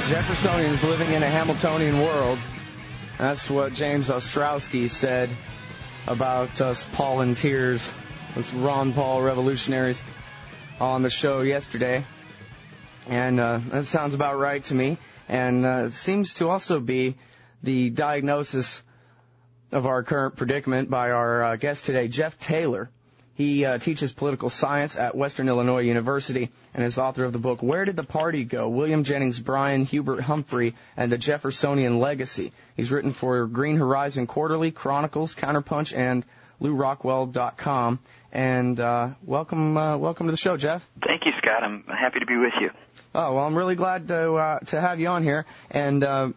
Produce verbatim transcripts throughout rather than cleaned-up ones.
Jeffersonians living in a Hamiltonian world. That's what James Ostrowski said about us Paulanteers, us Ron Paul revolutionaries, on the show yesterday. And uh, that sounds about right to me. And uh, it seems to also be the diagnosis of our current predicament by our uh, guest today, Jeff Taylor. He uh, teaches political science at Western Illinois University and is author of the book, Where Did the Party Go? William Jennings Bryan, Hubert Humphrey, and the Jeffersonian Legacy. He's written for Green Horizon Quarterly, Chronicles, Counterpunch, and Lou Rockwell dot com. And uh, welcome uh, welcome to the show, Jeff. Thank you, Scott. I'm happy to be with you. Oh, well, I'm really glad to uh, to have you on here. And uh,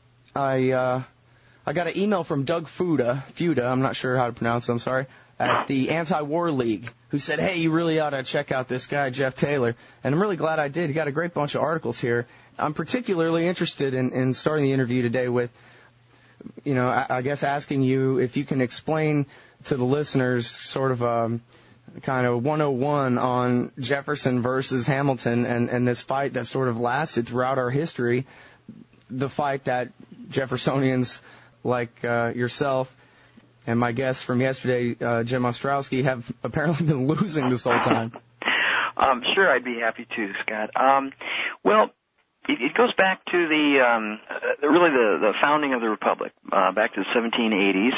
I uh, I got an email from Doug Fuda, Fuda, I'm not sure how to pronounce it, I'm sorry, at the Anti-War League, who said, hey, you really ought to check out this guy, Jeff Taylor. And I'm really glad I did. He got a great bunch of articles here. I'm particularly interested in, in starting the interview today with, you know, I, I guess asking you if you can explain to the listeners sort of a kind of one oh one on Jefferson versus Hamilton and, and this fight that sort of lasted throughout our history, the fight that Jeffersonians like uh, yourself and my guest from yesterday, uh, Jim Ostrowski, have apparently been losing this whole time. Um, sure, I'd be happy to, Scott. Um, well, it, it goes back to the um, uh, really the, the founding of the Republic, uh, back to the seventeen eighties,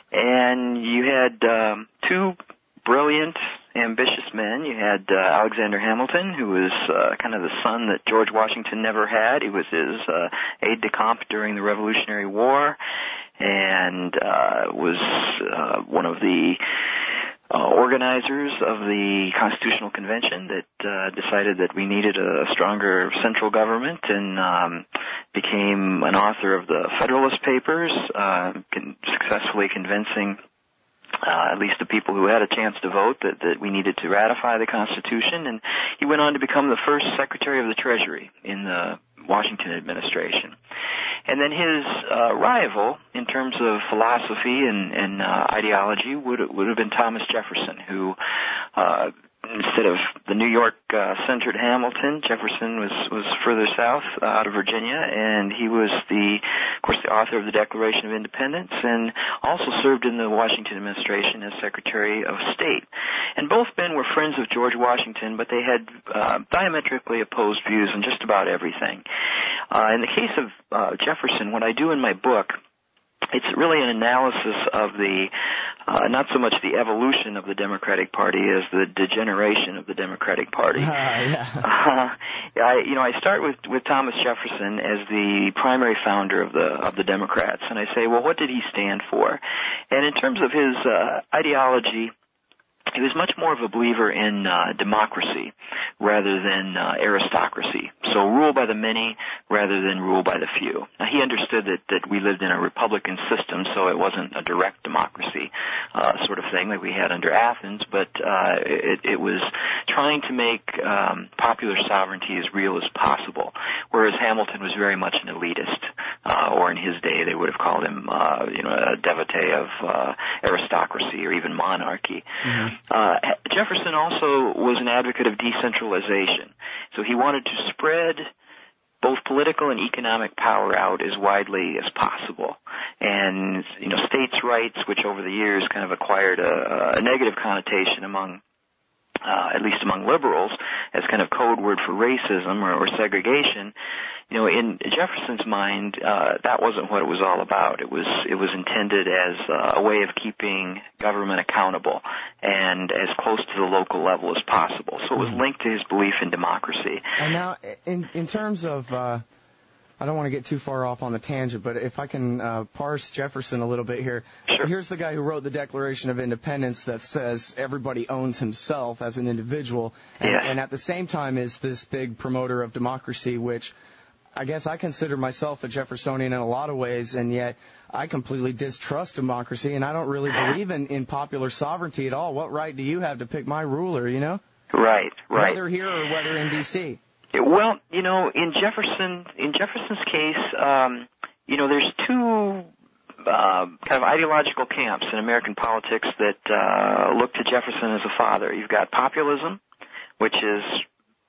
and you had um, two brilliant, ambitious men. You had uh, Alexander Hamilton, who was uh, kind of the son that George Washington never had. He was his uh, aide-de-camp during the Revolutionary War, and uh, was uh, one of the uh, organizers of the Constitutional Convention that uh, decided that we needed a stronger central government, and um, became an author of the Federalist Papers, uh, con- successfully convincing Uh, at least the people who had a chance to vote, that, that we needed to ratify the Constitution. And he went on to become the first Secretary of the Treasury in the Washington administration. And then his uh, rival, in terms of philosophy and, and uh, ideology, would would have been Thomas Jefferson, who uh, instead of the New York-centered uh, Hamilton, Jefferson was, was further south, uh, out of Virginia, and he was, the, of course, the author of the Declaration of Independence, and also served in the Washington administration as Secretary of State. And both men were friends of George Washington, but they had uh, diametrically opposed views on just about everything. Uh, in the case of uh, Jefferson, what I do in my book, it's really an analysis of the, uh, not so much the evolution of the Democratic Party as the degeneration of the Democratic Party. Uh, yeah. uh, I, you know, I start with, with Thomas Jefferson as the primary founder of the, of the Democrats, and I say, well, what did he stand for? And in terms of his, uh, ideology, he was much more of a believer in uh, democracy rather than uh, aristocracy. So rule by the many rather than rule by the few. Now, he understood that, that we lived in a republican system, so it wasn't a direct democracy uh, sort of thing like we had under Athens, but uh, it, it was trying to make um, popular sovereignty as real as possible, whereas Hamilton was very much an elitist, uh, or in his day they would have called him uh, you know, a devotee of uh, aristocracy or even monarchy. Mm-hmm. Uh, Jefferson also was an advocate of decentralization. So he wanted to spread both political and economic power out as widely as possible. And, you know, states' rights, which over the years kind of acquired a, a negative connotation among Uh, at least among liberals, as kind of code word for racism or, or segregation. You know, in Jefferson's mind, uh, that wasn't what it was all about. It was it was intended as uh, a way of keeping government accountable and as close to the local level as possible. So it was linked to his belief in democracy. And now, in in terms of, uh, I don't want to get too far off on the tangent, but if I can uh, parse Jefferson a little bit here. Sure. Here's the guy who wrote the Declaration of Independence that says everybody owns himself as an individual, and, yes. and at the same time is this big promoter of democracy, which I guess I consider myself a Jeffersonian in a lot of ways, and yet I completely distrust democracy, and I don't really believe in, in popular sovereignty at all. What right do you have to pick my ruler, you know? Right, right. Whether here or whether in D C Well, you know, in Jefferson, in Jefferson's case, um, you know, there's two uh, kind of ideological camps in American politics that uh, look to Jefferson as a father. You've got populism, which is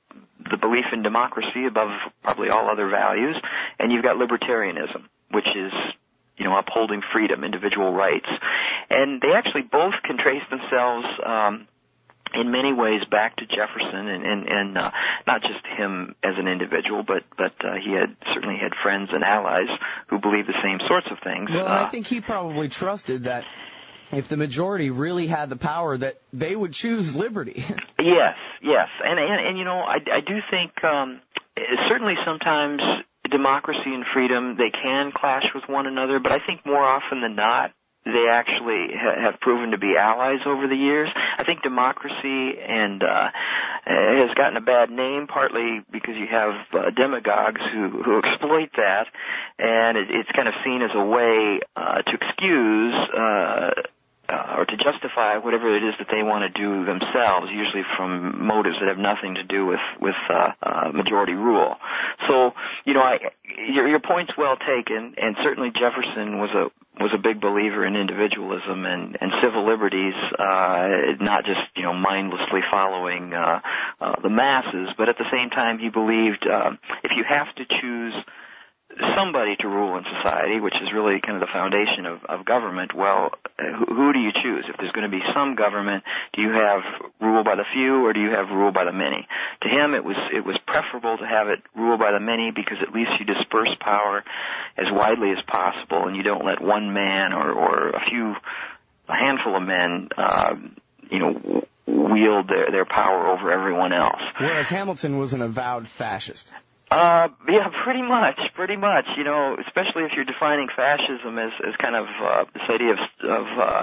the belief in democracy above probably all other values, and you've got libertarianism, which is, you know, upholding freedom, individual rights. And they actually both can trace themselves um, in many ways back to Jefferson, and, and, and uh, not just him as an individual, but but uh, he had certainly had friends and allies who believed the same sorts of things. Well, uh, I think he probably trusted that if the majority really had the power, that they would choose liberty. Yes, yes, and and, and you know, I, I do think um, certainly sometimes democracy and freedom, they can clash with one another, but I think more often than not, they actually ha- have proven to be allies over the years. I think democracy and uh, has gotten a bad name, partly because you have uh, demagogues who, who exploit that, and it, it's kind of seen as a way uh, to excuse uh, uh, or to justify whatever it is that they want to do themselves, usually from motives that have nothing to do with with uh, uh, majority rule. So, you know, I, your, your point's well taken, and certainly Jefferson was a was a big believer in individualism and, and civil liberties, uh, not just, you know, mindlessly following uh, uh, the masses, but at the same time he believed uh, if you have to choose somebody to rule in society, which is really kind of the foundation of, of government, well, who, who do you choose? If there's going to be some government, do you have rule by the few or do you have rule by the many? To him, it was it was preferable to have it rule by the many because at least you disperse power as widely as possible and you don't let one man or, or a few, a handful of men, uh, you know, wield their, their power over everyone else. Whereas Hamilton was an avowed fascist. Uh, yeah, pretty much, pretty much. You know, especially if you're defining fascism as, as kind of uh, this idea of, of uh,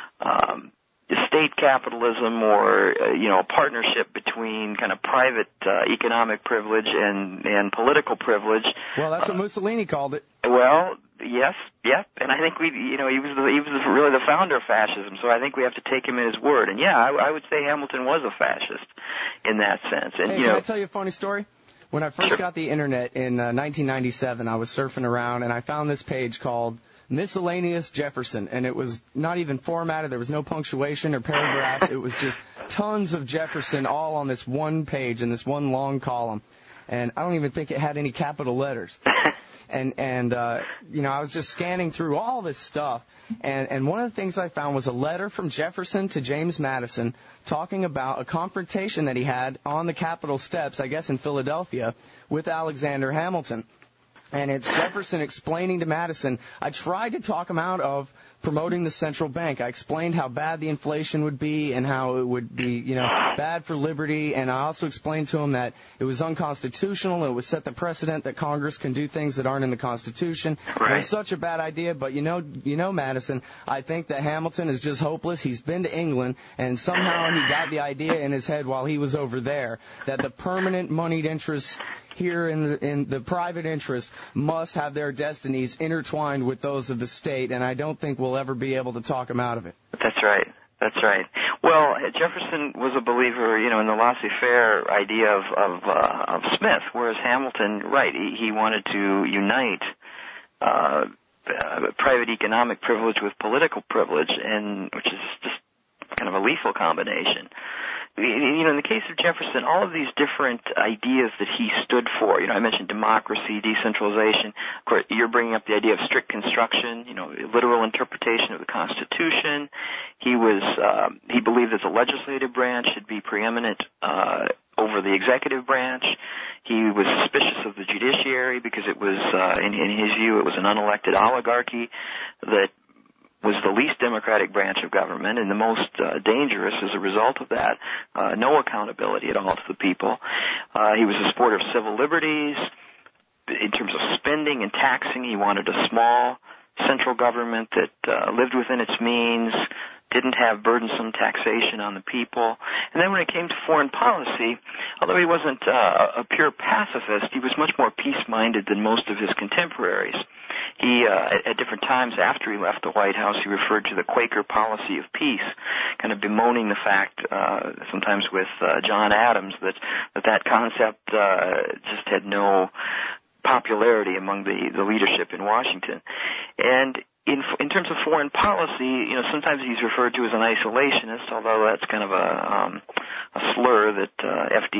um, state capitalism or, uh, you know, a partnership between kind of private uh, economic privilege and, and political privilege. Well, that's what uh, Mussolini called it. Well, yes, yep, and I think we, you know, he was the, he was the, really the founder of fascism, so I think we have to take him at his word. And yeah, I, I would say Hamilton was a fascist in that sense. And hey, you can know, I tell you a funny story? When I first sure. got the internet in uh, nineteen ninety-seven, I was surfing around and I found this page called Miscellaneous Jefferson, and it was not even formatted. There was no punctuation or paragraphs. It was just tons of Jefferson all on this one page in this one long column, and I don't even think it had any capital letters. And, and uh, you know, I was just scanning through all this stuff, and, and one of the things I found was a letter from Jefferson to James Madison talking about a confrontation that he had on the Capitol steps, I guess in Philadelphia, with Alexander Hamilton. And it's Jefferson explaining to Madison, I tried to talk him out of promoting the central bank. I explained how bad the inflation would be and how it would be, you know, bad for liberty. And I also explained to him that it was unconstitutional. It would set the precedent that Congress can do things that aren't in the Constitution. Right. It was such a bad idea. But, you know, you know, Madison, I think that Hamilton is just hopeless. He's been to England, and somehow he got the idea in his head while he was over there that the permanent moneyed interests here in the, in the private interest must have their destinies intertwined with those of the state, and I don't think we'll ever be able to talk him out of it. That's right. That's right. Well, Jefferson was a believer, you know, in the laissez-faire idea of of, uh, of Smith, whereas Hamilton, right, he, he wanted to unite uh, uh, private economic privilege with political privilege, and which is just kind of a lethal combination. You know, in the case of Jefferson, all of these different ideas that he stood for, you know, I mentioned democracy, decentralization. Of course, you're bringing up the idea of strict construction, you know, literal interpretation of the Constitution. He was, uh, he believed that the legislative branch should be preeminent uh, over the executive branch. He was suspicious of the judiciary because it was, uh, in, in his view, it was an unelected oligarchy that was the least democratic branch of government and the most uh, dangerous as a result of that. Uh, no accountability at all to the people. Uh, he was a supporter of civil liberties. In terms of spending and taxing, he wanted a small central government that uh, lived within its means, didn't have burdensome taxation on the people. And then when it came to foreign policy, although he wasn't uh, a pure pacifist, he was much more peace-minded than most of his contemporaries. He, uh, at, at different times after he left the White House, he referred to the Quaker policy of peace, kind of bemoaning the fact, uh, sometimes with uh, John Adams, that that, that concept uh, just had no popularity among the, the leadership in Washington. And in in terms of foreign policy, you know, sometimes he's referred to as an isolationist, although that's kind of a um, a slur that uh, F D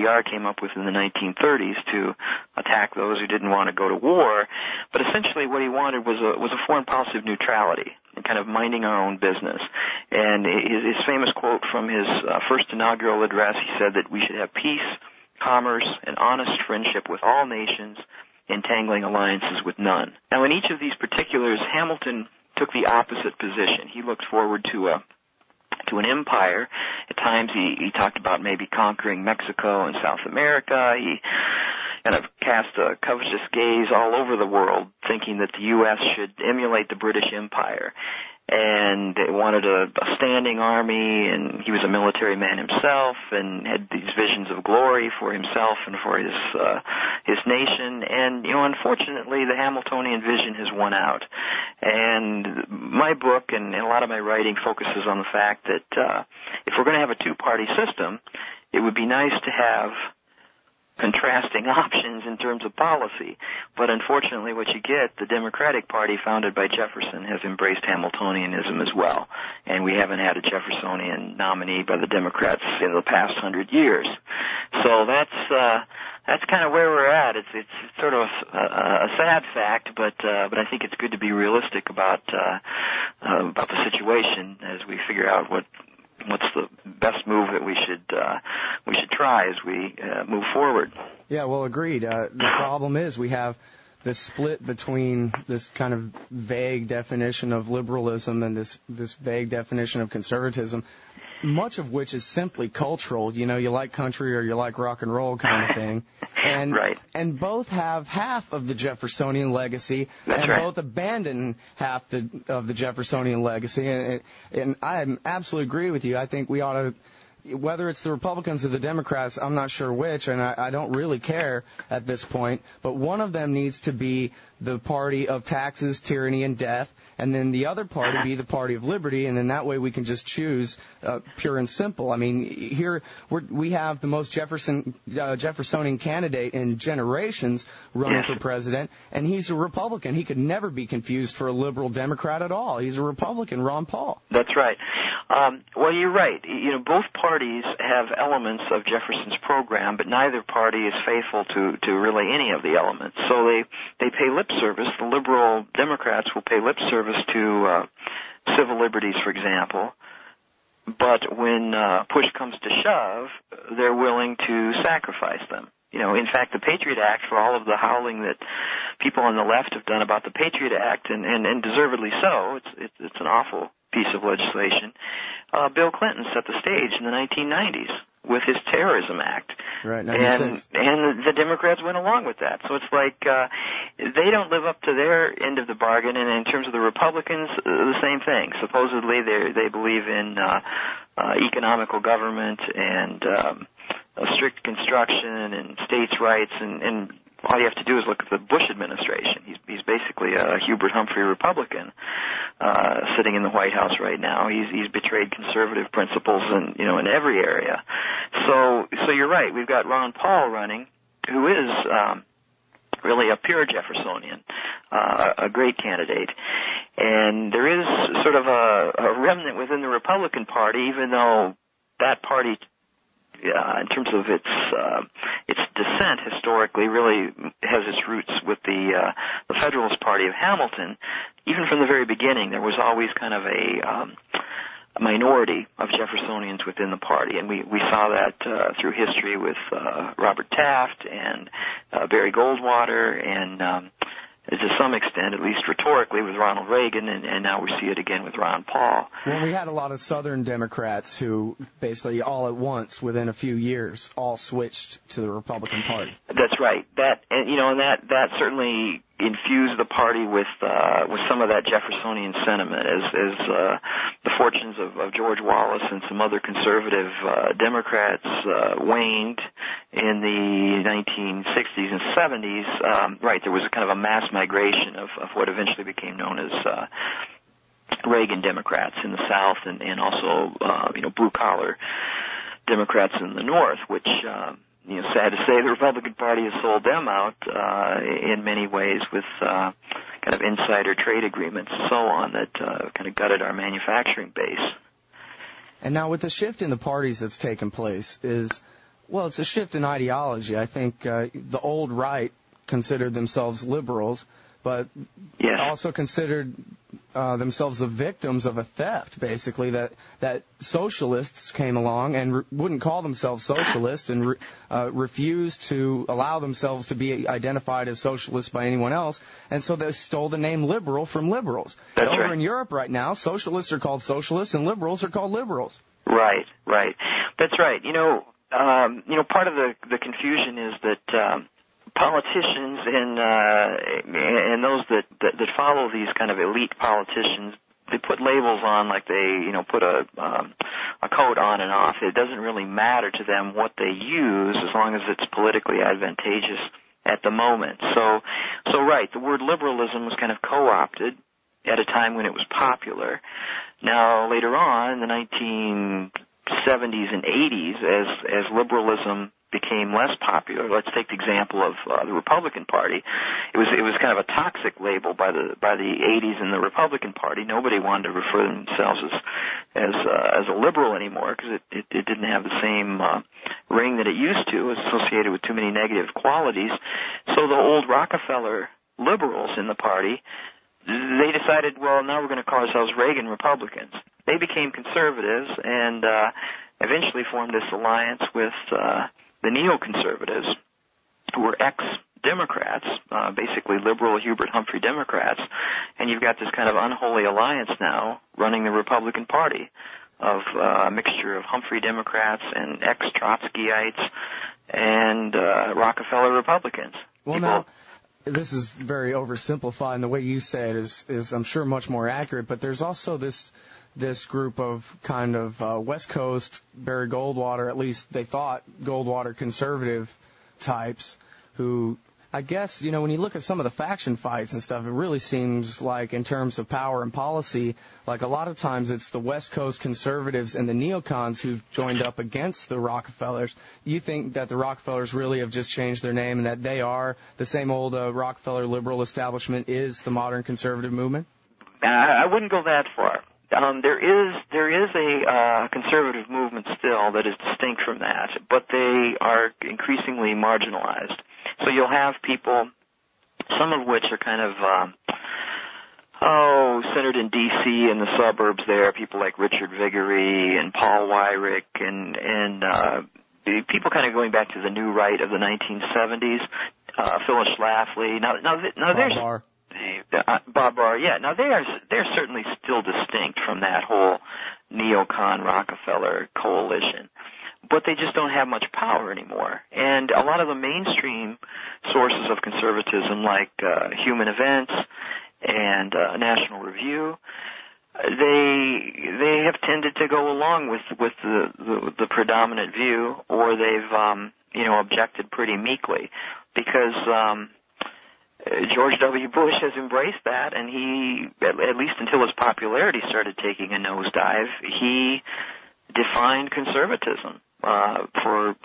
D R came up with in the nineteen thirties to attack those who didn't want to go to war. But essentially what he wanted was a, was a foreign policy of neutrality, and kind of minding our own business. And his, his famous quote from his uh, first inaugural address, he said that we should have peace, commerce, and honest friendship with all nations, entangling alliances with none. Now, in each of these particulars, Hamilton took the opposite position. He looked forward to a to an empire. At times he, he talked about maybe conquering Mexico and South America. He kind of cast a covetous gaze all over the world, thinking that the U S should emulate the British Empire. And they wanted a, a standing army, and he was a military man himself, and had these visions of glory for himself and for his uh, his nation. And you know, unfortunately, the Hamiltonian vision has won out. And my book and, and a lot of my writing focuses on the fact that uh, if we're going to have a two-party system, it would be nice to have contrasting options in terms of policy. But unfortunately what you get, the Democratic Party founded by Jefferson has embraced Hamiltonianism as well. And we haven't had a Jeffersonian nominee by the Democrats in the past hundred years. So that's, uh, that's kind of where we're at. It's, it's sort of a, a sad fact, but, uh, but I think it's good to be realistic about, uh, uh, about the situation as we figure out what, what's the best move that we should uh, we should try as we uh, move forward. Yeah, well, agreed. Uh, the problem is we have this split between this kind of vague definition of liberalism and this this vague definition of conservatism, much of which is simply cultural. You know, you like country or you like rock and roll kind of thing. And, right. and both have half of the Jeffersonian legacy, That's and right. both abandon half the, of the Jeffersonian legacy. And, and I absolutely agree with you. I think we ought to, whether it's the Republicans or the Democrats, I'm not sure which, and I, I don't really care at this point, but one of them needs to be the party of taxes, tyranny, and death, and then the other party be the party of liberty, and then that way we can just choose uh, pure and simple. I mean, here we're, we have the most Jefferson uh, Jeffersonian candidate in generations running yes. for president, and he's a Republican. He could never be confused for a liberal Democrat at all. He's a Republican, Ron Paul. That's right. Um, well, you're right. You know, both parties have elements of Jefferson's program, but neither party is faithful to, to really any of the elements. So they, they pay lip service. The liberal Democrats will pay lip service to uh, civil liberties, for example, but when uh, push comes to shove, they're willing to sacrifice them. You know, in fact, the Patriot Act, for all of the howling that people on the left have done about the Patriot Act, and, and, and deservedly so, it's, it's, it's an awful piece of legislation, uh, Bill Clinton set the stage in the nineteen nineties with his Terrorism Act. Right, and, and the Democrats went along with that. So it's like uh, they don't live up to their end of the bargain, and in terms of the Republicans, uh, the same thing. Supposedly they they believe in uh, uh, economical government and um, a strict construction and states' rights, and, and all you have to do is look at the Bush administration. He's, he's basically a Hubert Humphrey Republican uh, sitting in the White House right now. He's, he's betrayed conservative principles in, you know, in every area. So, so you're right. We've got Ron Paul running, who is um, really a pure Jeffersonian, uh, a great candidate. And there is sort of a, a remnant within the Republican Party, even though that party, Uh, in terms of its uh, its descent historically, really has its roots with the uh, the Federalist Party of Hamilton. Even from the very beginning, there was always kind of a, um, a minority of Jeffersonians within the party, and we we saw that uh, through history with uh, Robert Taft and uh, Barry Goldwater, and um, to some extent, at least rhetorically, with Ronald Reagan, and, and now we see it again with Ron Paul. Well, we had a lot of Southern Democrats who basically all at once, within a few years, all switched to the Republican Party. That's right. That, and you know, and that that certainly infused the party with uh, with some of that Jeffersonian sentiment, as as uh, the fortunes of, of George Wallace and some other conservative uh, Democrats uh, waned in the nineteen sixties and seventies. Um, right, there was a kind of a mass migration of, of what eventually became known as uh, Reagan Democrats in the South, and, and also uh, you know blue collar Democrats in the North, which. Uh, You know, sad to say, the Republican Party has sold them out uh, in many ways with uh, kind of insider trade agreements and so on that uh, kind of gutted our manufacturing base. And now with the shift in the parties that's taken place, is Well, it's a shift in ideology. I think uh, the old right considered themselves liberals, but yes. also considered uh, themselves the victims of a theft, basically, that, that socialists came along and re- wouldn't call themselves socialists and re- uh, refused to allow themselves to be identified as socialists by anyone else, and so they stole the name liberal from liberals. That's Over right. in Europe right now, socialists are called socialists and liberals are called liberals. Right, right. That's right. You know, um, you know, part of the, the confusion is that um, politicians and uh, and those that, that that follow these kind of elite politicians, they put labels on like they, you know, put a um, a coat on and off. It doesn't really matter to them what they use as long as it's politically advantageous at the moment. So, so right, the word liberalism was kind of co-opted at a time when it was popular. Now, later on in the nineteen seventies and eighties, as as liberalism became less popular. Let's take the example of uh, the Republican Party. It was it was kind of a toxic label by the by the eighties in the Republican Party. Nobody wanted to refer themselves as as uh, as a liberal anymore because it, it it didn't have the same uh, ring that it used to. It was associated with too many negative qualities. So the old Rockefeller liberals in the party, they decided, well, now we're going to call ourselves Reagan Republicans. They became conservatives and uh, eventually formed this alliance with uh, the neoconservatives, who were ex-Democrats, uh, basically liberal Hubert Humphrey Democrats, and you've got this kind of unholy alliance now running the Republican Party of uh, a mixture of Humphrey Democrats and ex-Trotskyites and uh, Rockefeller Republicans. Well, People, now, this is very oversimplified, and the way you say it is, is I'm sure, much more accurate, but there's also this this group of kind of uh, West Coast, Barry Goldwater, at least they thought, Goldwater conservative types who, I guess, you know, when you look at some of the faction fights and stuff, it really seems like in terms of power and policy, like a lot of times it's the West Coast conservatives and the neocons who've joined up against the Rockefellers. You think that the Rockefellers really have just changed their name and that they are the same old uh, Rockefeller liberal establishment is the modern conservative movement? Uh, I wouldn't go that far. Um, there is there is a uh, conservative movement still that is distinct from that, but they are increasingly marginalized. So you'll have people, some of which are kind of, um, oh, centered in D C and the suburbs there, people like Richard Viguerie and Paul Weyrich and, and uh, people kind of going back to the new right of the nineteen seventies, uh, Phyllis Schlafly. Now, now, now there's... Bob Barr. Uh, Bob Barr, yeah. Now, they are, they're certainly still distinct from that whole neocon Rockefeller coalition. But they just don't have much power anymore. And a lot of the mainstream sources of conservatism, like uh, Human Events and uh, National Review, they they have tended to go along with with the the, the predominant view, or they've um, you know objected pretty meekly, because um, George W. Bush has embraced that, and he, at, at least until his popularity started taking a nosedive, he defined conservatism uh, for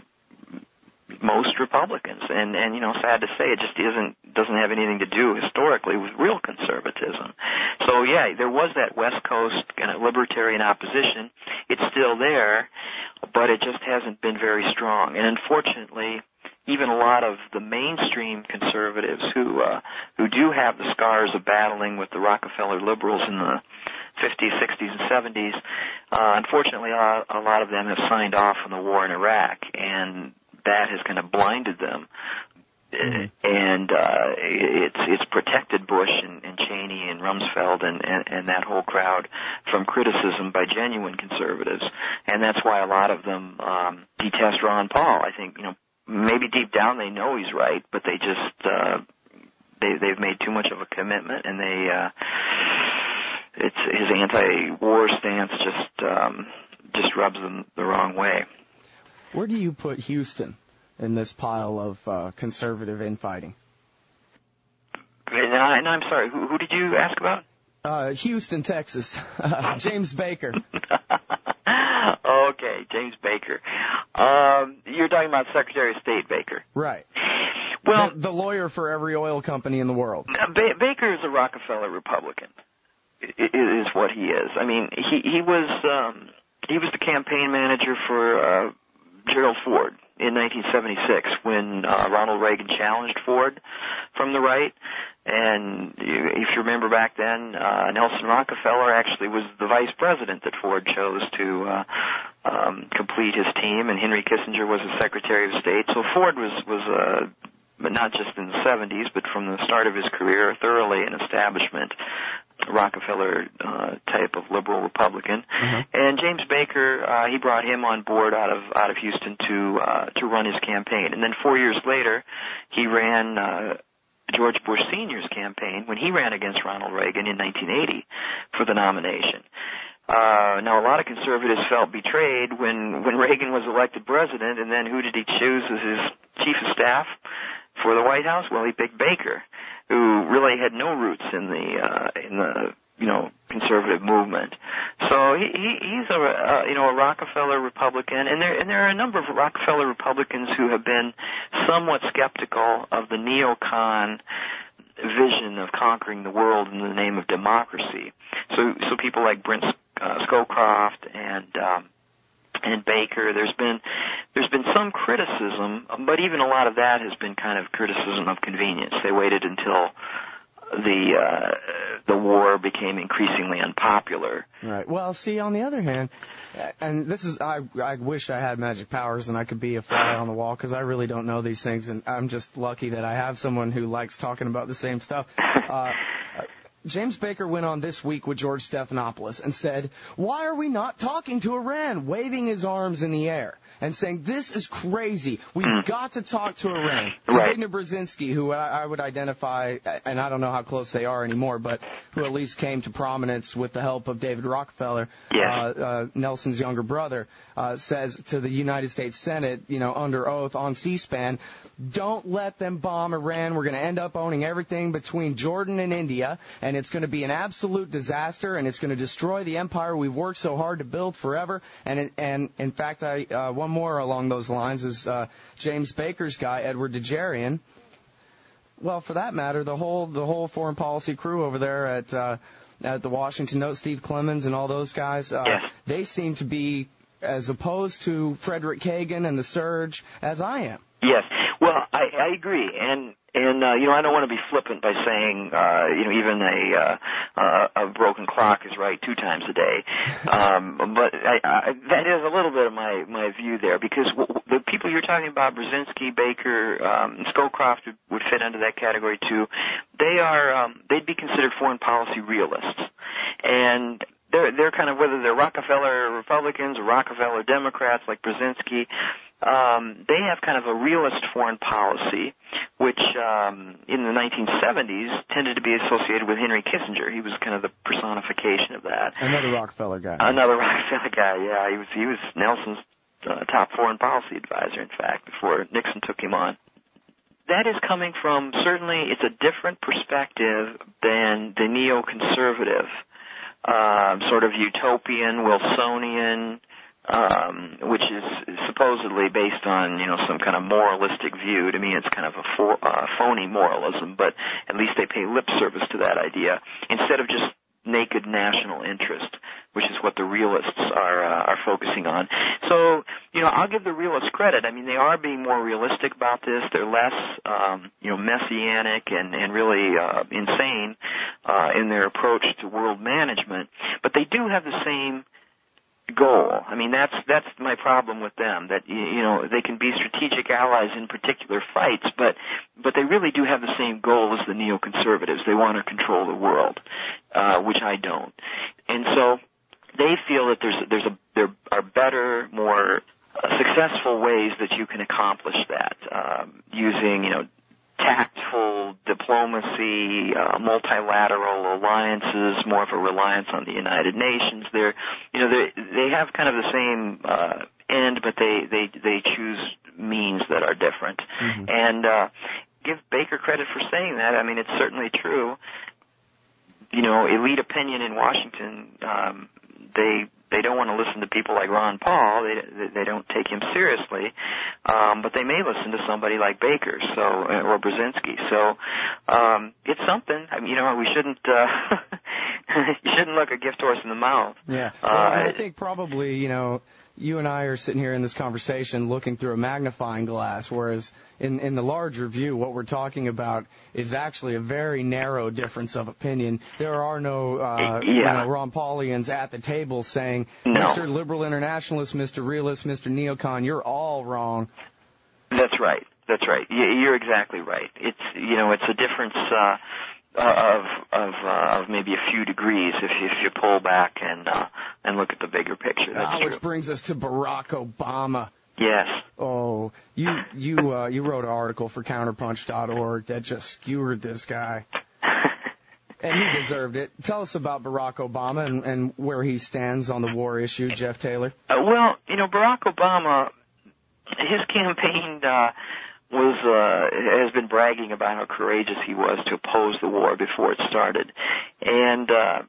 most Republicans, and and you know, sad to say, it just isn't doesn't have anything to do historically with real conservatism. So yeah, there was that West Coast kind of libertarian opposition. It's still there, but it just hasn't been very strong. And unfortunately, even a lot of the mainstream conservatives who uh, who do have the scars of battling with the Rockefeller liberals in the fifties, sixties, and seventies, uh, unfortunately, a, a lot of them have signed off on the war in Iraq, and that has kind of blinded them. Mm-hmm. And uh, it's it's protected Bush and, and Cheney and Rumsfeld and, and, and that whole crowd from criticism by genuine conservatives, and that's why a lot of them um, detest Ron Paul. I think, you know, maybe deep down they know he's right, but they just uh, they they've made too much of a commitment, and they uh, it's his anti-war stance just um, just rubs them the wrong way. Where do you put Houston in this pile of uh, conservative infighting? And, I, and I'm sorry, who, who did you ask about? Uh, Houston, Texas. James Baker. Okay, James Baker. Um, you're talking about Secretary of State Baker. Right. Well, the, the lawyer for every oil company in the world. Ba- Baker is a Rockefeller Republican, is what he is. I mean, he, he was um, he was the campaign manager for uh, Gerald Ford in nineteen seventy-six when uh, Ronald Reagan challenged Ford from the right. And if you remember back then, uh, Nelson Rockefeller actually was the vice president that Ford chose to uh, um, complete his team, and Henry Kissinger was the Secretary of State. So Ford was was uh, not just in the seventies, but from the start of his career, thoroughly an establishment Rockefeller uh, type of liberal Republican. Mm-hmm. And James Baker, uh, he brought him on board out of out of Houston to uh, to run his campaign. And then four years later, he ran. Uh, George Bush Senior's campaign when he ran against Ronald Reagan in nineteen eighty for the nomination. Uh, now, a lot of conservatives felt betrayed when, when Reagan was elected president, and then who did he choose as his chief of staff for the White House? Well, he picked Baker, who really had no roots in the uh, in the you know conservative movement. So he, he he's a uh, you know a Rockefeller Republican, and there and there are a number of Rockefeller Republicans who have been somewhat skeptical of the neocon vision of conquering the world in the name of democracy. So so people like Brent uh, Scowcroft and um, and Baker, there's been there's been some criticism, but even a lot of that has been kind of criticism of convenience. They waited until the uh, the war became increasingly unpopular. Right. Well, see, on the other hand, and this is, I I wish I had magic powers and I could be a fly on the wall, because I really don't know these things, and I'm just lucky that I have someone who likes talking about the same stuff. Uh, James Baker went on This Week with George Stephanopoulos and said, "Why are we not talking to Iran?" waving his arms in the air and saying, "This is crazy. We've mm. got to talk to Iran." Right. Zbigniew Brzezinski, who I, I would identify, and I don't know how close they are anymore, but who at least came to prominence with the help of David Rockefeller, yes. uh, uh, Nelson's younger brother, uh, says to the United States Senate, you know, under oath on C-SPAN, "Don't let them bomb Iran. We're going to end up owning everything between Jordan and India, and it's going to be an absolute disaster, and it's going to destroy the empire we've worked so hard to build forever." And, it, and in fact, I uh, one more along those lines is uh, James Baker's guy, Edward DeGerian. Well, for that matter, the whole the whole foreign policy crew over there at uh, at the Washington Note, Steve Clemens and all those guys, uh, yes. they seem to be as opposed to Frederick Kagan and the Surge as I am. Yes. Well, I, I agree, and and uh, you know I don't want to be flippant by saying uh, you know even a uh, a broken clock is right two times a day, um, but I, I, that is a little bit of my my view there, because w- the people you're talking about, Brzezinski, Baker, um, Scowcroft would, would fit into that category too. They are um, they'd be considered foreign policy realists, and they're they're kind of, whether they're Rockefeller Republicans or Rockefeller Democrats like Brzezinski. Um, they have kind of a realist foreign policy, which um, in the nineteen seventies tended to be associated with Henry Kissinger. He was kind of the personification of that. Another Rockefeller guy. Another Rockefeller guy, yeah. He was he was Nelson's uh, top foreign policy advisor, in fact, before Nixon took him on. That is coming from, certainly, it's a different perspective than the neoconservative, uh, sort of utopian, Wilsonian, Um, which is supposedly based on, you know, some kind of moralistic view. To me, it's kind of a for, uh, phony moralism, but at least they pay lip service to that idea instead of just naked national interest, which is what the realists are uh, are focusing on. So, you know, I'll give the realists credit. I mean, they are being more realistic about this. They're less, um, you know, messianic and, and really uh, insane uh, in their approach to world management, but they do have the same goal. I mean, that's that's my problem with them, that, you know, they can be strategic allies in particular fights, but but they really do have the same goal as the neoconservatives. They want to control the world, uh, which I don't. And so they feel that there's there's a there are better, more uh, successful ways that you can accomplish that, um, using, you know, tactful diplomacy, uh, multilateral alliances, more of a reliance on the United Nations. They're, you know, they they have kind of the same uh, end, but they they they choose means that are different. Mm-hmm. And uh, give Baker credit for saying that. I mean, it's certainly true. You know, elite opinion in Washington, um, they. They don't want to listen to people like Ron Paul. They they don't take him seriously, um, but they may listen to somebody like Baker, so or Brzezinski. So um, it's something. I mean, you know, we shouldn't uh, you shouldn't look a gift horse in the mouth. Yeah, well, uh, I think probably, you know, you and I are sitting here in this conversation looking through a magnifying glass, whereas in, in the larger view, what we're talking about is actually a very narrow difference of opinion. There are no uh, yeah. you know, Ron Paulians at the table saying, no. Mister Liberal Internationalist, Mister Realist, Mister Neocon, you're all wrong. That's right. That's right. You're exactly right. It's, you know, it's a difference uh, of of uh, of maybe a few degrees if you, if you pull back and uh, and look at the bigger picture. That's ah, true. Which brings us to Barack Obama. Yes. Oh, you you uh, you wrote an article for counterpunch dot org that just skewered this guy. And he deserved it. Tell us about Barack Obama and, and where he stands on the war issue, Jeff Taylor. Uh, well, you know, Barack Obama, his campaign uh, was uh, has been bragging about how courageous he was to oppose the war before it started, and uh,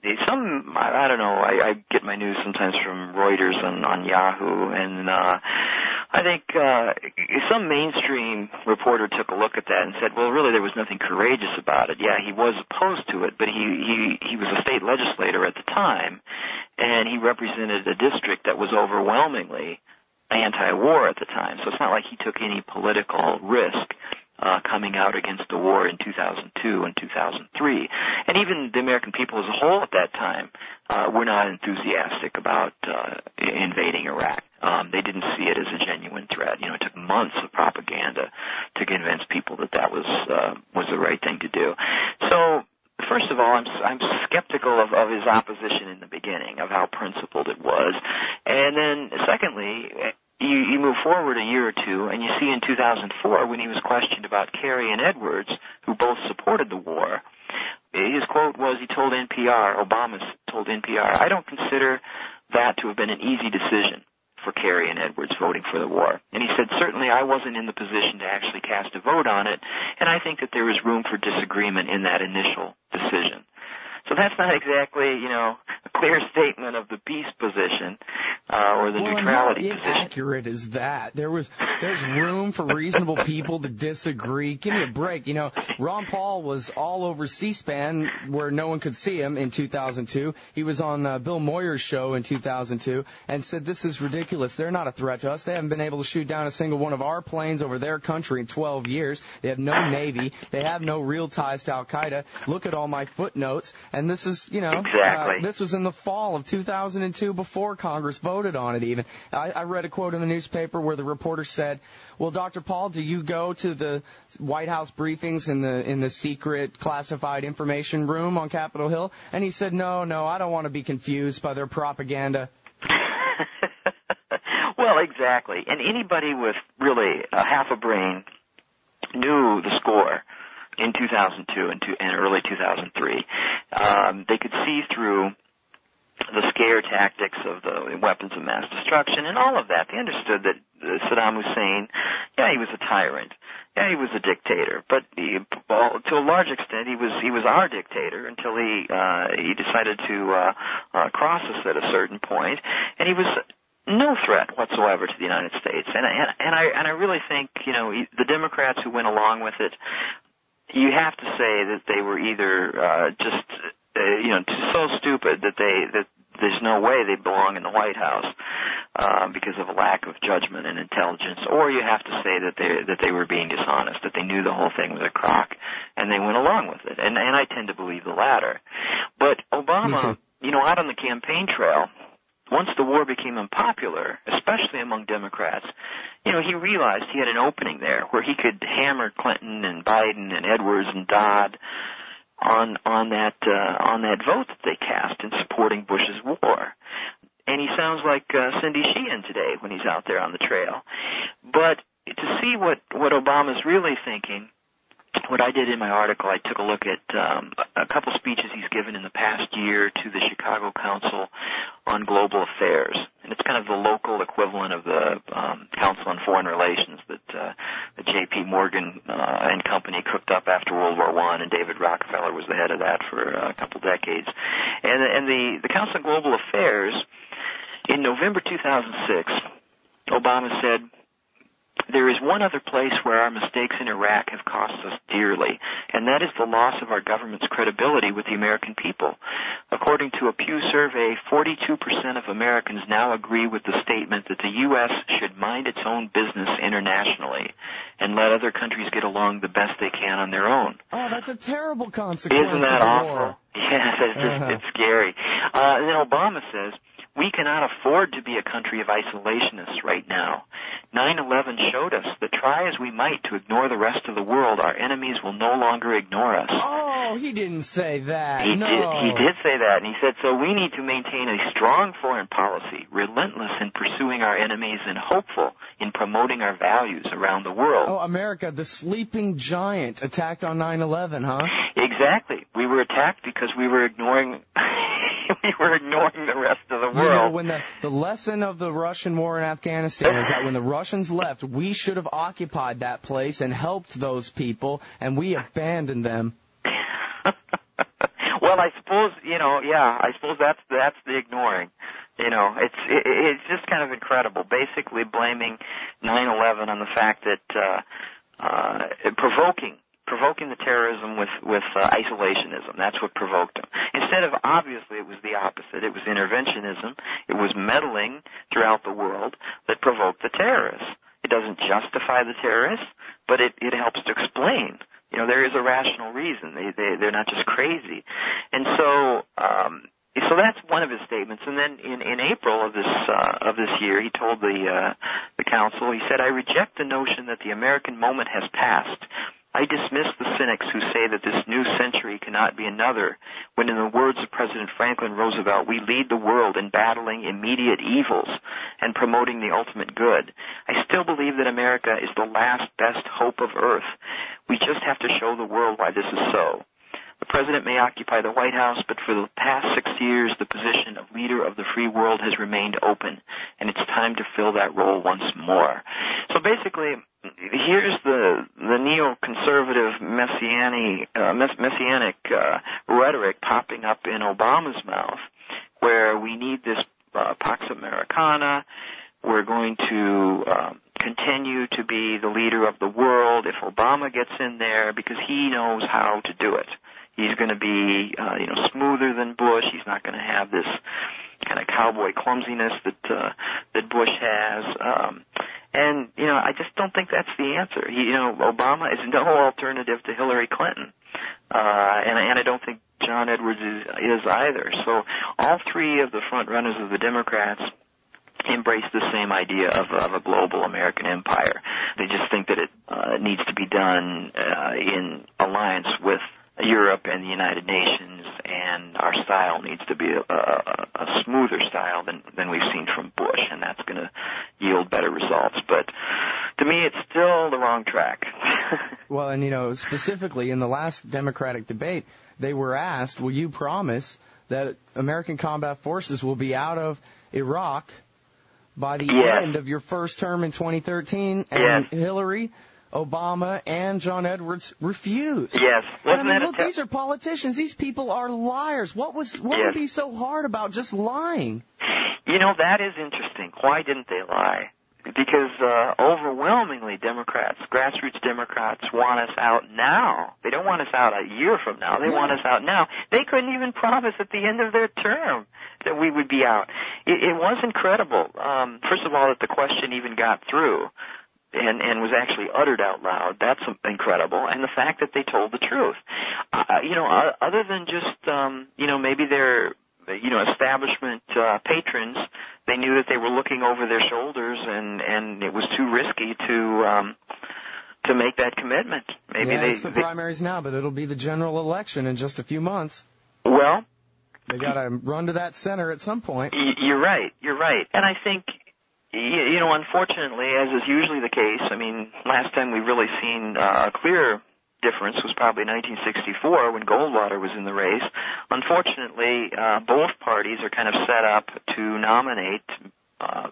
some I, I don't know. I, I get my news sometimes from Reuters and on Yahoo, and uh, I think uh, some mainstream reporter took a look at that and said, well, really there was nothing courageous about it. Yeah, he was opposed to it, but he, he, he was a state legislator at the time, and he represented a district that was overwhelmingly anti-war at the time. So it's not like he took any political risk uh, coming out against the war in two thousand two and two thousand three. And even the American people as a whole at that time uh, were not enthusiastic about uh, invading Iraq. Um, they didn't see it as a genuine threat. You know, it took months of propaganda to convince people that that was uh, was the right thing to do. So, first of all, I'm I'm skeptical of, of his opposition in the beginning, of how principled it was, and then secondly, you, you move forward a year or two, and you see in two thousand four when he was questioned about Kerry and Edwards, who both supported the war. His quote was, he told N P R, Obama told N P R, I don't consider that to have been an easy decision for Kerry and Edwards voting for the war. And he said, certainly I wasn't in the position to actually cast a vote on it, and I think that there was room for disagreement in that initial decision. So that's not exactly, you know, a clear statement of the peace position uh, or the well, neutrality and how position. inaccurate is that? There was, there's room for reasonable people to disagree. Give me a break. You know, Ron Paul was all over C-SPAN where no one could see him in two thousand two. He was on uh, Bill Moyer's show in two thousand two and said, this is ridiculous. They're not a threat to us. They haven't been able to shoot down a single one of our planes over their country in twelve years. They have no Navy. They have no real ties to Al-Qaeda. Look at all my footnotes. And this is, you know, exactly. uh, this was in the fall of two thousand two before Congress voted on it even. I, I read a quote in the newspaper where the reporter said, well, Doctor Paul, do you go to the White House briefings in the in the secret classified information room on Capitol Hill? And he said, no, no, I don't want to be confused by their propaganda. Well, exactly. And anybody with really a half a brain knew the score in two thousand two and, two, and early two thousand three. Um, they could see through the scare tactics of the weapons of mass destruction and all of that. They understood that Saddam Hussein, yeah, he was a tyrant. Yeah, he was a dictator, but he, well, to a large extent, he was he was our dictator until he uh, he decided to uh, uh, cross us at a certain point, and he was no threat whatsoever to the United States. And and, and I and I really think, you know, the Democrats who went along with it, you have to say that they were either uh, just uh, you know so stupid that they that there's no way they belong in the White House uh, because of a lack of judgment and intelligence, or you have to say that they that they were being dishonest, that they knew the whole thing was a crock and they went along with it. And and I tend to believe the latter. But Obama, you know, out on the campaign trail, once the war became unpopular, especially among Democrats, you know, he realized he had an opening there where he could hammer Clinton and Biden and Edwards and Dodd on on that uh, on that vote that they cast in supporting Bush's war. And he sounds like uh, Cindy Sheehan today when he's out there on the trail. But to see what what Obama's really thinking, what I did in my article, I took a look at um, a couple speeches he's given in the past year to the Chicago Council on Global Affairs. And it's kind of the local equivalent of the um, Council on Foreign Relations that uh, the J P Morgan uh, and company cooked up after World War One, and David Rockefeller was the head of that for a couple decades. And, and the, the Council on Global Affairs, in November two thousand six, Obama said, there is one other place where our mistakes in Iraq have cost us dearly, and that is the loss of our government's credibility with the American people. According to a Pew survey, forty-two percent of Americans now agree with the statement that the U S should mind its own business internationally and let other countries get along the best they can on their own. Oh, that's a terrible consequence. Isn't that of the awful? war. Yes, it's, just, Uh-huh. it's scary. Uh, and then Obama says, we cannot afford to be a country of isolationists right now. nine eleven showed us that try as we might to ignore the rest of the world, our enemies will no longer ignore us. Oh, he didn't say that. He no. did, he did say that, and he said, so we need to maintain a strong foreign policy, relentless in pursuing our enemies and hopeful in promoting our values around the world. Oh, America, the sleeping giant attacked on nine eleven, huh? Exactly. We were attacked because we were ignoring we were ignoring the rest of the world. You know, when the, the lesson of the Russian war in Afghanistan is that when the Russians left, we should have occupied that place and helped those people, and we abandoned them. Well, I suppose, you know, yeah, I suppose that's that's the ignoring. You know, it's it, it's just kind of incredible. Basically blaming nine eleven on the fact that uh, uh, provoking provoking the terrorism with with uh, isolationism. That's what provoked them. Instead of, obviously, it was the opposite. It was interventionism. It was meddling throughout the world that provoked the terrorists. It doesn't justify the terrorists, but it it helps to explain. You know, there is a rational reason. They, they, they're not just crazy. And so, um, so that's one of his statements. And then in, in April of this, uh, of this year, he told the, uh, the council, he said, I reject the notion that the American moment has passed. I dismiss the cynics who say that this new century cannot be another, when in the words of President Franklin Roosevelt, we lead the world in battling immediate evils and promoting the ultimate good. I still believe that America is the last best hope of Earth. We just have to show the world why this is so. The president may occupy the White House, but for the past six years, the position of leader of the free world has remained open, and it's time to fill that role once more. So basically, here's the the neoconservative messianic uh, mess, messianic uh, rhetoric popping up in Obama's mouth, where we need this uh, Pax Americana. We're going to um, continue to be the leader of the world if Obama gets in there, because he knows how to do it. He's going to be, uh, you know, smoother than Bush. He's not going to have this kind of cowboy clumsiness that uh, that Bush has. Um, and you know, I just don't think that's the answer. He, you know, Obama is no alternative to Hillary Clinton, uh, and, and I don't think John Edwards is, is either. So all three of the front runners of the Democrats embrace the same idea of, of a global American empire. They just think that it uh, needs to be done uh, in alliance with Europe and the United Nations, and our style needs to be a, a, a smoother style than, than we've seen from Bush, and that's going to yield better results. But to me, it's still the wrong track. Well, and, you know, specifically in the last Democratic debate, they were asked, will you promise that American combat forces will be out of Iraq by the yes. end of your first term in twenty thirteen? And yes. Hillary, Obama, and John Edwards refused. Yes. Wasn't I mean, that look, te- these are politicians. These people are liars. What was what yes. would be so hard about just lying? You know, that is interesting. Why didn't they lie? Because uh, overwhelmingly Democrats, grassroots Democrats, want us out now. They don't want us out a year from now. They yeah. want us out now. They couldn't even promise at the end of their term that we would be out. It, it was incredible. Um, first of all, that the question even got through and, and was actually uttered out loud. That's incredible. And the fact that they told the truth. Uh, you know, uh, other than just, um, you know, maybe they're, you know, establishment uh, patrons, they knew that they were looking over their shoulders, and, and it was too risky to um, to make that commitment. Maybe yeah, they, it's the they, primaries now, but it'll be the general election in just a few months. Well, they got to run to that center at some point. Y- you're right. You're right. And I think, you, you know, unfortunately, as is usually the case, I mean, last time we've really seen uh, a clear difference was probably nineteen sixty-four when Goldwater was in the race. Unfortunately, uh, both parties are kind of set up to nominate uh,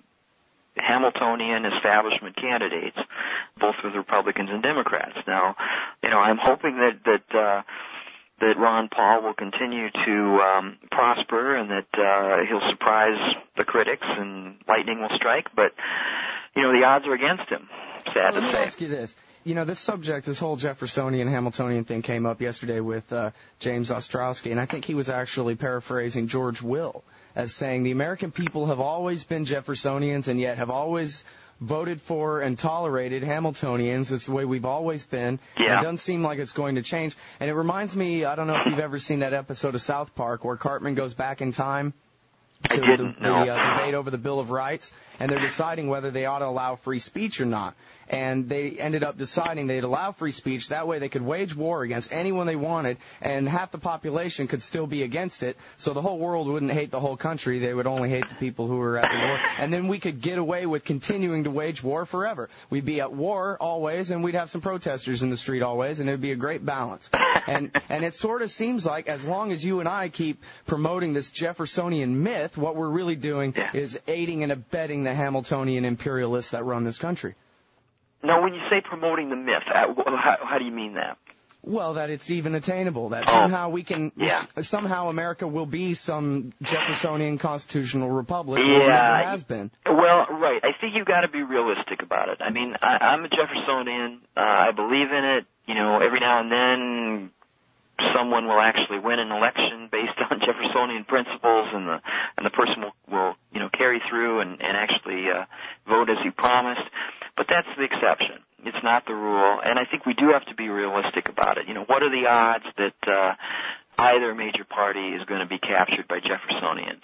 Hamiltonian establishment candidates, both with Republicans and Democrats. Now, you know, I'm hoping that that uh, that Ron Paul will continue to um, prosper and that uh, he'll surprise the critics and lightning will strike, but you know, the odds are against him. sad Let to me say. ask you this. You know, this subject, this whole Jeffersonian, Hamiltonian thing came up yesterday with uh, James Ostrowski, and I think he was actually paraphrasing George Will as saying the American people have always been Jeffersonians and yet have always voted for and tolerated Hamiltonians. It's the way we've always been. Yeah. It doesn't seem like it's going to change. And it reminds me, I don't know if you've ever seen that episode of South Park where Cartman goes back in time to I the, didn't, the no. uh, debate over the Bill of Rights, and they're deciding whether they ought to allow free speech or not. And they ended up deciding they'd allow free speech. That way they could wage war against anyone they wanted, and half the population could still be against it. So the whole world wouldn't hate the whole country. They would only hate the people who were at the war. And then we could get away with continuing to wage war forever. We'd be at war always, and we'd have some protesters in the street always, and it would be a great balance. And and it sort of seems like as long as you and I keep promoting this Jeffersonian myth, what we're really doing Yeah. is aiding and abetting the Hamiltonian imperialists that run this country. Now, when you say promoting the myth, uh, how, how do you mean that? Well, that it's even attainable, that Oh. somehow we can, Yeah. somehow America will be some Jeffersonian constitutional republic. Yeah. Well, it never has been. Well, right. I think you've got to be realistic about it. I mean, I, I'm a Jeffersonian. Uh, I believe in it. You know, every now and then someone will actually win an election based on Jeffersonian principles, and the and the person will, will you know, carry through and, and actually uh, vote as he promised. But that's the exception. It's not the rule, and I think we do have to be realistic about it. You know, what are the odds that uh, either major party is going to be captured by Jeffersonians?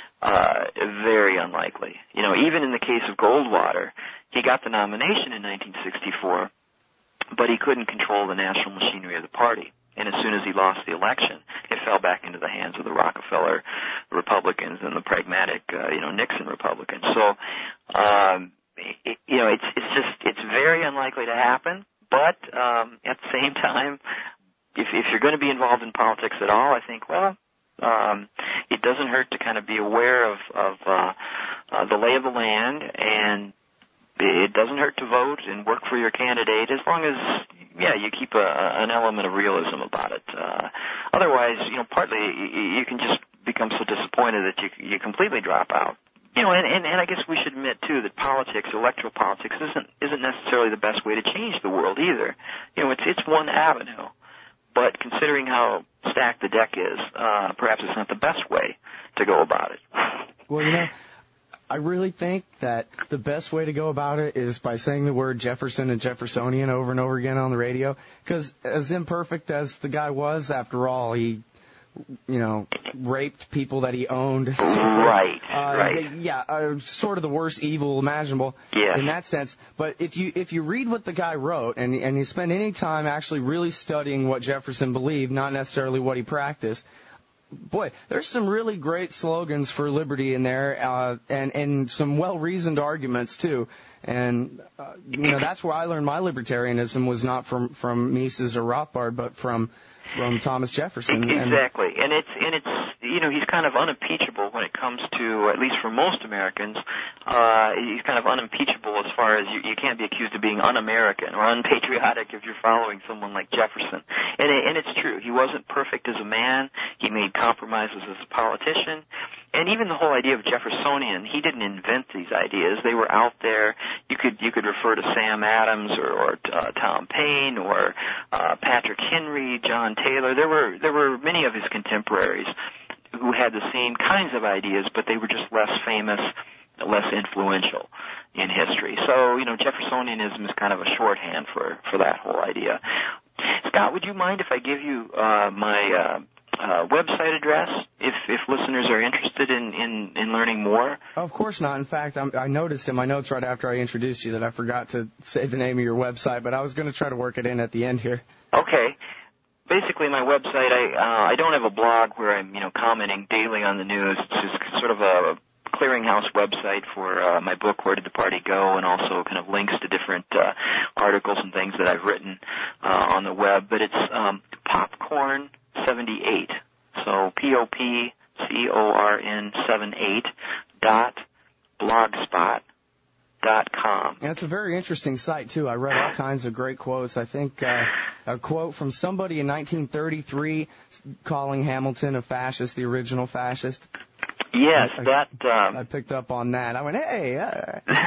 Uh, very unlikely. You know, even in the case of Goldwater, he got the nomination in nineteen sixty-four, but he couldn't control the national machinery of the party. And as soon as he lost the election, it fell back into the hands of the Rockefeller Republicans and the pragmatic, uh, you know, Nixon Republicans. So, um, it, you know, it's it's just it's very unlikely to happen. But um, at the same time, if if you're going to be involved in politics at all, I think, well, um, it doesn't hurt to kind of be aware of of uh, uh, the lay of the land, and it doesn't hurt to vote and work for your candidate as long as, yeah, you keep a, an element of realism about it. Uh, otherwise, you know, partly you, you can just become so disappointed that you you completely drop out. You know, and, and, and I guess we should admit, too, that politics, electoral politics, isn't isn't necessarily the best way to change the world either. You know, it's it's one avenue. But considering how stacked the deck is, uh, perhaps it's not the best way to go about it. Well, you know, I really think that the best way to go about it is by saying the word Jefferson and Jeffersonian over and over again on the radio. Because as imperfect as the guy was, after all, he, you know, raped people that he owned. Right, uh, right. They, yeah, uh, sort of the worst evil imaginable Yes. in that sense. But if you if you read what the guy wrote and and you spend any time actually really studying what Jefferson believed, not necessarily what he practiced, boy, there's some really great slogans for liberty in there, uh, and and some well-reasoned arguments too. And uh, you know, that's where I learned my libertarianism was not from from Mises or Rothbard, but from from Thomas Jefferson. Exactly, and it's and it's you know he's kind of unimpeachable when it comes to, at least for most Americans, uh, he's kind of unimpeachable as far as you, you can't be accused of being un-American or unpatriotic if you're following someone like Jefferson. And it, and it's true, he wasn't perfect as a man. He made compromises as a politician. And even the whole idea of Jeffersonian, he didn't invent these ideas. They were out there. You could you could refer to Sam Adams or, or uh, Tom Paine or uh, Patrick Henry, John Taylor. There were there were many of his contemporaries who had the same kinds of ideas, but they were just less famous, less influential in history. So, you know, Jeffersonianism is kind of a shorthand for, for that whole idea. Scott, would you mind if I give you uh, my uh, uh, website address if, if listeners are interested in, in, in learning more? Of course not. In fact, I'm, I noticed in my notes right after I introduced you that I forgot to say the name of your website, but I was going to try to work it in at the end here. Okay. Basically, my website, I uh, I don't have a blog where I'm, you know, commenting daily on the news. It's just sort of a clearinghouse website for uh, my book, Where Did the Party Go?, and also kind of links to different uh, articles and things that I've written uh, on the web. But it's um, Popcorn seventy-eight, so P O P C O R N seventy-eight dot blogspot dot com. Yeah, it's a very interesting site, too. I read all kinds of great quotes. I think uh, a quote from somebody in nineteen thirty-three calling Hamilton a fascist, the original fascist. Yes, I, that... Um, I picked up on that. I went, hey. Uh.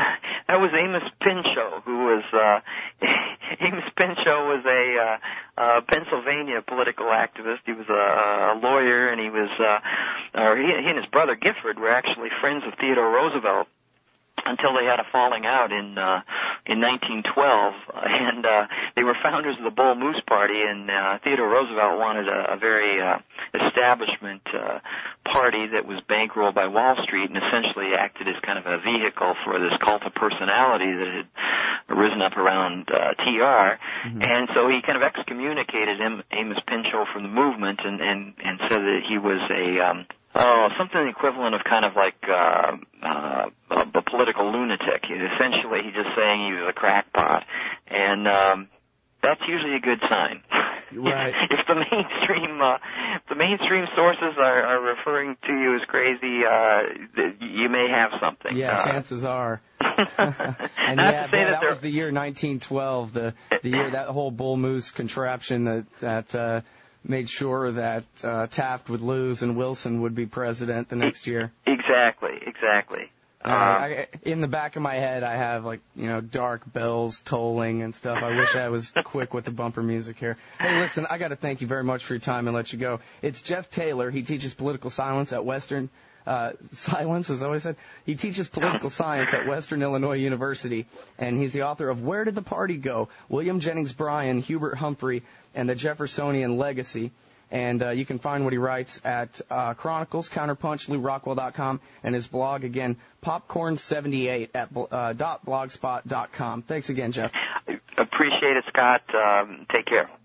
that was Amos Pinchot, who was uh, Amos Pinchot was a uh, uh, Pennsylvania political activist. He was a, a lawyer, and he was, uh, or he, he and his brother Gifford were actually friends of Theodore Roosevelt until they had a falling out in uh, in nineteen twelve, and uh, they were founders of the Bull Moose Party, and uh, Theodore Roosevelt wanted a, a very uh, establishment uh, party that was bankrolled by Wall Street and essentially acted as kind of a vehicle for this cult of personality that had risen up around uh, T R, mm-hmm. and so he kind of excommunicated him, Amos Pinchot from the movement, and, and, and said that he was a... Um, Oh, something equivalent of kind of like uh, uh, a political lunatic. Essentially, he's just saying he was a crackpot, and um, that's usually a good sign. Right. if the mainstream, uh, if the mainstream sources are, are referring to you as crazy, uh, you may have something. Yeah, uh, chances are. and Not yeah, to say yeah that that was the year nineteen twelve, the the year that whole Bull Moose contraption that that. Uh, made sure that uh, Taft would lose and Wilson would be president the next year. Exactly, exactly. Uh, I, in the back of my head, I have, like, you know, dark bells tolling and stuff. I wish I was quick with the bumper music here. Hey, listen, I got to thank you very much for your time and let you go. It's Jeff Taylor. He teaches political science at Western uh, Silence, is that what I said? He teaches political science at Western Illinois University, and he's the author of Where Did the Party Go? William Jennings Bryan, Hubert Humphrey, and the Jeffersonian Legacy. And uh, you can find what he writes at uh, Chronicles, Counterpunch, Lou Rockwell dot com, and his blog, again, popcorn seventy-eight at uh, dot blogspot dot com. Thanks again, Jeff. Appreciate it, Scott. Um, take care.